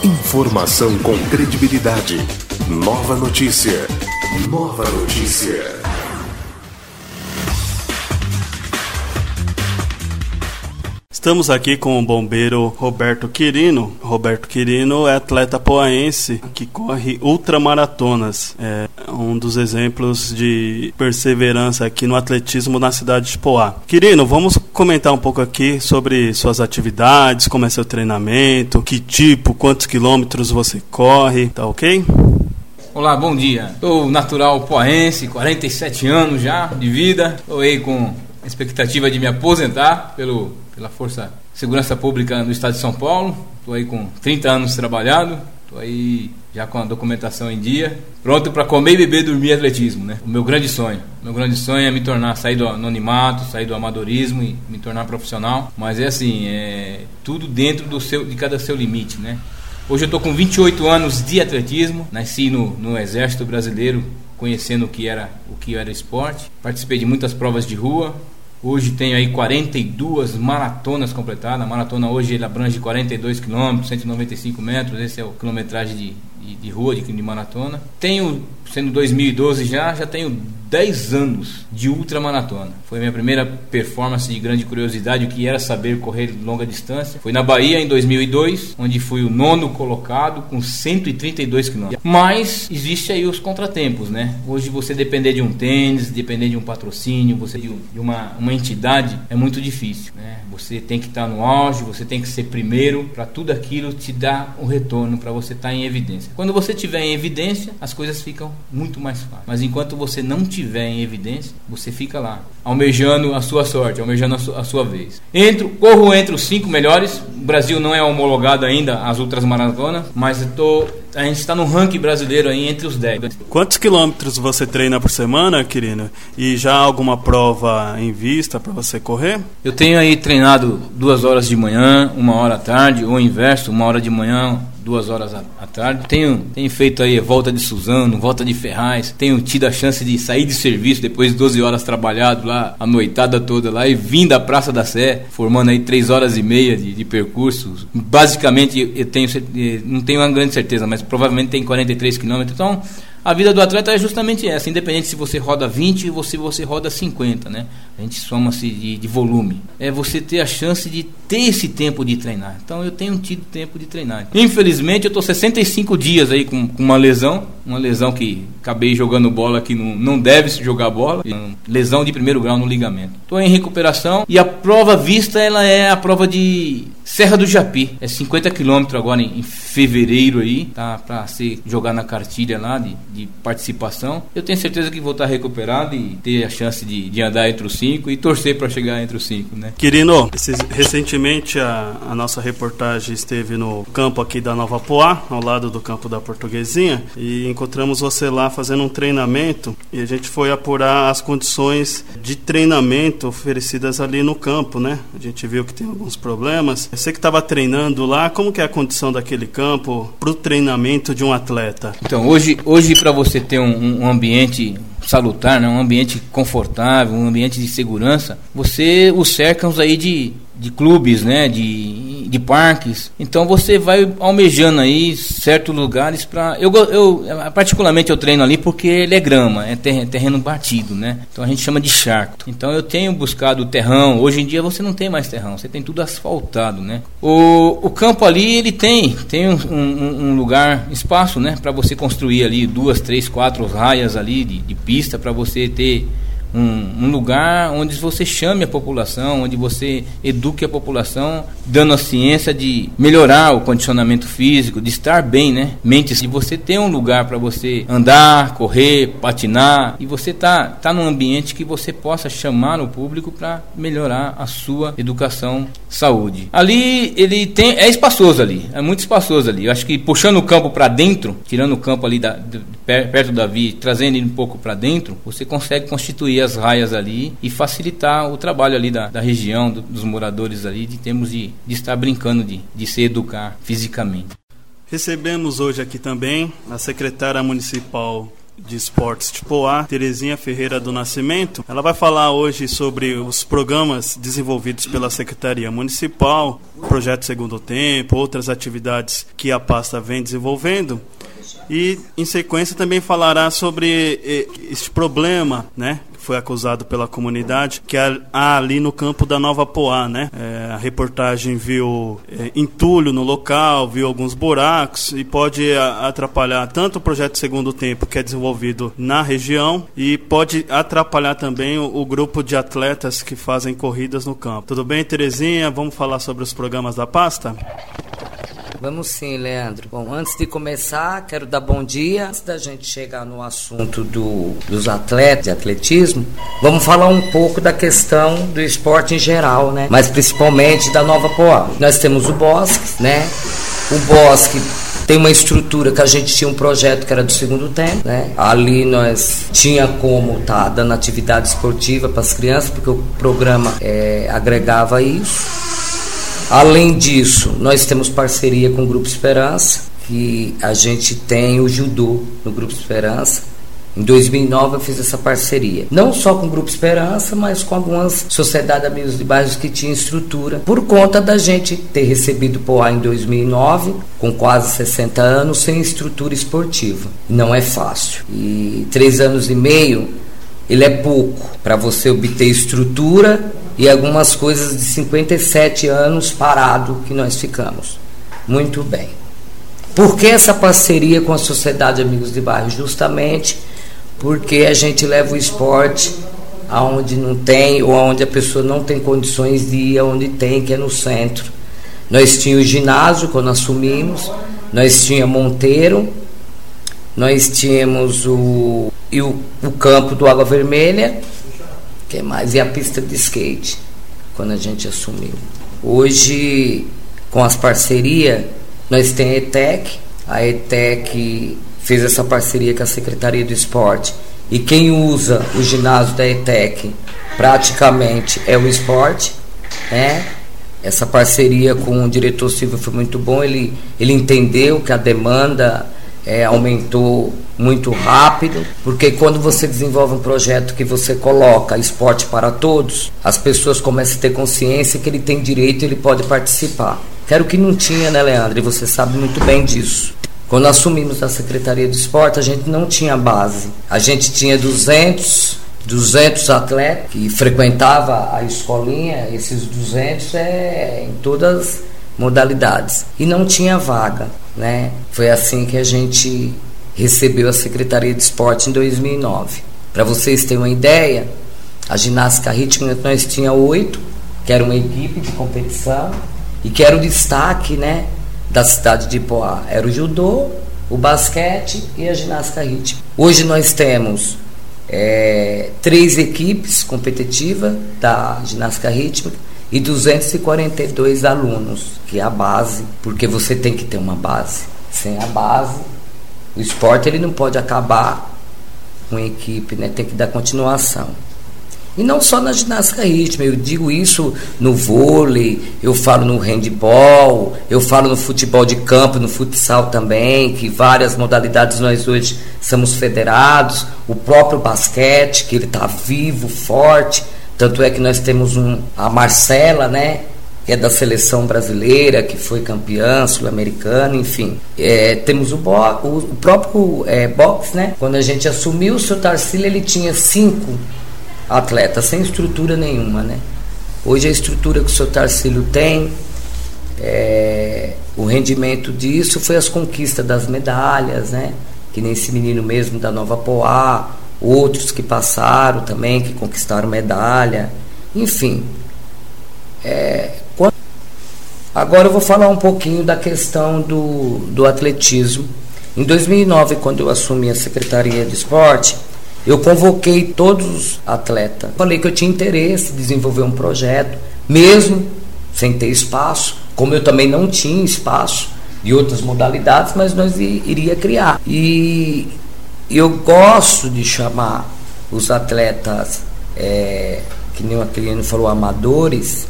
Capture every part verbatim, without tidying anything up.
Informação com credibilidade. Nova Notícia. Nova Notícia. Estamos aqui com o bombeiro Roberto Quirino. Roberto Quirino é atleta poaense que corre ultramaratonas. É um dos exemplos de perseverança aqui no atletismo na cidade de Poá. Quirino, vamos comentar um pouco aqui sobre suas atividades, como é seu treinamento, que tipo, quantos quilômetros você corre, tá ok? Olá, bom dia. Sou natural poaense, quarenta e sete anos já de vida. Estou aí com a expectativa de me aposentar pelo... pela Força de Segurança Pública do Estado de São Paulo. Estou aí com trinta anos trabalhado, estou aí já com a documentação em dia, pronto para comer, beber, dormir atletismo, né? O meu grande sonho, meu grande sonho é me tornar, sair do anonimato, sair do amadorismo e me tornar profissional, mas é assim, é tudo dentro do seu, de cada seu limite, né? Hoje eu estou com vinte e oito anos de atletismo, nasci no, no Exército Brasileiro, conhecendo o que era, o que era esporte, participei de muitas provas de rua. Hoje tenho aí quarenta e duas maratonas completadas. A maratona hoje ele abrange quarenta e dois quilômetros, cento e noventa e cinco metros. Esse é o quilometragem de, de, de rua, de, de maratona. Tenho, sendo dois mil e doze já, já tenho dez anos de ultramaratona. Foi a minha primeira performance de grande curiosidade, o que era saber correr longa distância. Foi na Bahia em dois mil e dois, onde fui o nono colocado com cento e trinta e dois quilômetros. Mas existe aí os contratempos, né? Hoje você depender de um tênis, depender de um patrocínio, você de uma, uma entidade, é muito difícil, né? Você tem que estar no auge, você tem que ser primeiro, para tudo aquilo te dar o retorno, para você estar em evidência. Quando você estiver em evidência, as coisas ficam muito mais fáceis. Mas enquanto você não tiver em evidência, você fica lá, almejando a sua sorte, almejando a sua, a sua vez. Entro, corro entre os cinco melhores. O Brasil não é homologado ainda as outras maratonas, mas eu tô, a gente está no ranking brasileiro aí entre os dez. Quantos quilômetros você treina por semana, Quirino? E já há alguma prova em vista para você correr? Eu tenho aí treinado duas horas de manhã, uma hora à tarde, ou inverso, uma hora de manhã, duas horas à, à tarde. Tenho, tenho feito aí volta de Suzano, volta de Ferraz. Tenho tido a chance de sair de serviço depois de doze horas trabalhado lá, a noitada toda lá, e vim da Praça da Sé, formando aí três horas e meia de, de percurso. Basicamente, eu tenho, não tenho uma grande certeza, mas provavelmente tem quarenta e três quilômetros. Então, a vida do atleta é justamente essa, independente se você roda vinte ou se você roda cinquenta, né? A gente soma-se de, de volume. É você ter a chance de ter esse tempo de treinar. Então eu tenho tido tempo de treinar. Infelizmente eu estou sessenta e cinco dias aí com, com uma lesão, uma lesão que acabei jogando bola que não, não deve se jogar bola, lesão de primeiro grau no ligamento. Estou em recuperação e a prova vista ela é a prova de Serra do Japi, é cinquenta quilômetros agora em, em fevereiro aí, tá, para se jogar na cartilha lá de, de participação. Eu tenho certeza que vou estar recuperado e ter a chance de, de andar entre os cinco e torcer para chegar entre os cinco, né? Quirino, esses, recentemente a, a nossa reportagem esteve no campo aqui da Nova Poá, ao lado do campo da Portuguesinha, e encontramos você lá fazendo um treinamento e a gente foi apurar as condições de treinamento oferecidas ali no campo, né? A gente viu que tem alguns problemas. Você que estava treinando lá, como que é a condição daquele campo para o treinamento de um atleta? Então, hoje, hoje para você ter um, um ambiente salutar, né, um ambiente confortável, um ambiente de segurança, você os cercam aí de, de clubes, né, de, de parques. Então você vai almejando aí certos lugares para eu, eu particularmente eu treino ali porque ele é grama, é terreno batido, né? Então a gente chama de charco. Então eu tenho buscado o terrão. Hoje em dia você não tem mais terrão, você tem tudo asfaltado, né? O, o campo ali ele tem tem um, um, um lugar, espaço, né, para você construir ali duas, três, quatro raias ali de, de pista para você ter Um, um lugar onde você chame a população, onde você eduque a população, dando a ciência de melhorar o condicionamento físico, de estar bem, né? Mente, de você ter um lugar para você andar, correr, patinar, e você tá, tá num ambiente que você possa chamar o público para melhorar a sua educação, saúde. Ali, ele tem, é espaçoso ali, é muito espaçoso ali. Eu acho que puxando o campo para dentro, tirando o campo ali da, de, perto da via, trazendo ele um pouco para dentro, você consegue constituir as raias ali e facilitar o trabalho ali da, da região, do, dos moradores ali, de termos de, de estar brincando, de, de se educar fisicamente. Recebemos hoje aqui também a secretária municipal de Esportes de Poá, Terezinha Ferreira do Nascimento. Ela vai falar hoje sobre os programas desenvolvidos pela Secretaria Municipal, Projeto Segundo Tempo, outras atividades que a pasta vem desenvolvendo. E, em sequência, também falará sobre eh, este problema, né, que foi acusado pela comunidade, que há ali no campo da Nova Poá, né? É, a reportagem viu é, entulho no local, viu alguns buracos e pode a, atrapalhar tanto o projeto Segundo Tempo, que é desenvolvido na região, e pode atrapalhar também o, o grupo de atletas que fazem corridas no campo. Tudo bem, Terezinha? Vamos falar sobre os programas da pasta? Vamos sim, Leandro. Bom, antes de começar, quero dar bom dia. Antes da gente chegar no assunto do, dos atletas, de atletismo, vamos falar um pouco da questão do esporte em geral, né? Mas principalmente da Nova Poá. Nós temos o Bosque, né? O Bosque tem uma estrutura que a gente tinha um projeto que era do Segundo Tempo, né? Ali nós tinha como tá dando atividade esportiva para as crianças, porque o programa é, agregava isso. Além disso, nós temos parceria com o Grupo Esperança, que a gente tem o judô no Grupo Esperança. Em dois mil e nove eu fiz essa parceria. Não só com o Grupo Esperança, mas com algumas sociedades amigos de bairros que tinham estrutura. Por conta da gente ter recebido Poá em dois mil e nove, com quase sessenta anos, sem estrutura esportiva. Não é fácil. E três anos e meio, ele é pouco para você obter estrutura e algumas coisas de cinquenta e sete anos parado que nós ficamos. Muito bem. Por que essa parceria com a Sociedade Amigos de Bairro? Justamente porque a gente leva o esporte aonde não tem, ou aonde a pessoa não tem condições de ir, aonde tem, que é no centro. Nós tínhamos o ginásio quando assumimos, nós tínhamos Monteiro, nós tínhamos o, e o, o campo do Água Vermelha, que mais? E a pista de skate, quando a gente assumiu. Hoje, com as parcerias, nós temos a ETEC. A ETEC fez essa parceria com a Secretaria do Esporte. E quem usa o ginásio da ETEC praticamente é o esporte, né? Essa parceria com o diretor Silvio foi muito bom. Ele, ele entendeu que a demanda é, aumentou muito rápido, porque quando você desenvolve um projeto que você coloca esporte para todos, as pessoas começam a ter consciência que ele tem direito e ele pode participar. Que era o que não tinha, né, Leandro? E você sabe muito bem disso. Quando assumimos a Secretaria do Esporte, a gente não tinha base. A gente tinha duzentos, duzentos atletas que frequentavam a escolinha. Esses duzentos é em todas as modalidades. E não tinha vaga, né? Foi assim que a gente recebeu a Secretaria de Esporte em dois mil e nove. Para vocês terem uma ideia, a ginástica rítmica nós tinha oito, que era uma equipe de competição e que era o destaque, né, da cidade de Poá. Era o judô, o basquete e a ginástica rítmica. Hoje nós temos é, três equipes competitivas da ginástica rítmica e duzentos e quarenta e dois alunos, que é a base, porque você tem que ter uma base. Sem a base, o esporte ele não pode acabar com a equipe, né? Tem que dar continuação. E não só na ginástica rítmica, eu digo isso no vôlei, eu falo no handball, eu falo no futebol de campo, no futsal também, que várias modalidades nós hoje somos federados, o próprio basquete, que ele está vivo, forte, tanto é que nós temos um, a Marcela, né? Que é da seleção brasileira, que foi campeã sul-americana, enfim. É, temos o, bo- o, o próprio é, boxe, né? Quando a gente assumiu o seu Tarcílio, ele tinha cinco atletas, sem estrutura nenhuma, né? Hoje a estrutura que o seu Tarcílio tem, é, o rendimento disso foi as conquistas das medalhas, né? Que nem esse menino mesmo da Nova Poá, outros que passaram também, que conquistaram medalha, enfim. É, quando... Agora eu vou falar um pouquinho da questão do, do atletismo. Em dois mil e nove, quando eu assumi a Secretaria de Esporte, eu convoquei todos os atletas. Falei que eu tinha interesse em desenvolver um projeto, mesmo sem ter espaço, como eu também não tinha espaço de outras modalidades, mas nós iria criar. E eu gosto de chamar os atletas, é, que nem o Aquilino falou, amadores,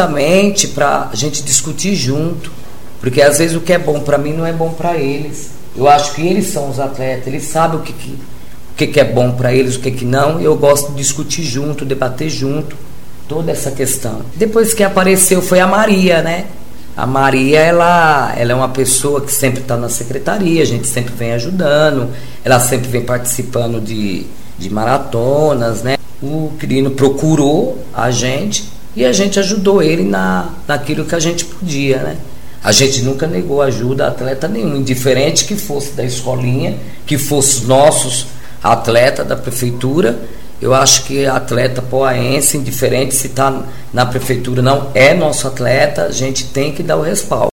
justamente para a gente discutir junto, porque às vezes o que é bom para mim não é bom para eles, Eu acho que eles são os atletas, eles sabem o que, que, o que, que é bom para eles, o que, que não. Eu gosto de discutir junto, debater junto, toda essa questão. Depois que apareceu foi a Maria, né? A Maria, ela, ela é uma pessoa que sempre está na secretaria, a gente sempre vem ajudando, ela sempre vem participando de, de maratonas, né? O Quirino procurou a gente e a gente ajudou ele na, naquilo que a gente podia, né? A gente nunca negou ajuda a atleta nenhum, indiferente que fosse da escolinha, que fosse os nossos atletas da prefeitura. Eu acho que atleta poaense, indiferente se está na prefeitura, não é nosso atleta, a gente tem que dar o respaldo.